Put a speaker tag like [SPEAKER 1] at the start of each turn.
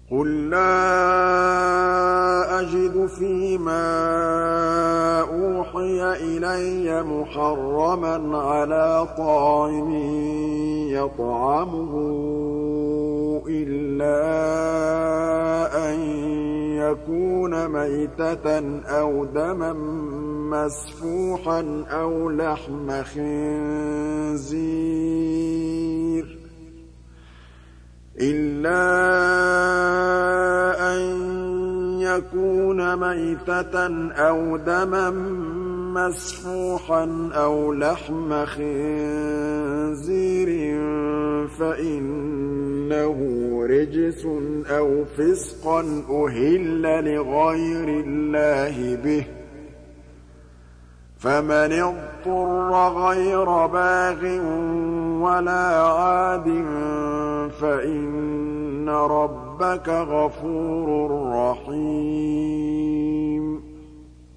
[SPEAKER 1] قُل لَّا أَجِدُ فِيمَا أُوحِيَ إِلَيَّ مُحَرَّمًا عَلَىٰ طَاعِمٍ يَطْعَمُهُ إِلَّا أَن يَكُونَ مَيْتَةً أَوْ دَمًا مَّسْفُوحًا أَوْ لَحْمَ خِنزِيرٍ فَإِنَّهُ رِجْسٌ أَوْ فِسْقًا أُهِلَّ لِغَيْرِ اللَّهِ بِهِ ۚ فَمَنِ اضْطُرَّ غَيْرَ بَاغٍ وَلَا عَادٍ فَإِنَّ رَبَّكَ غَفُورٌ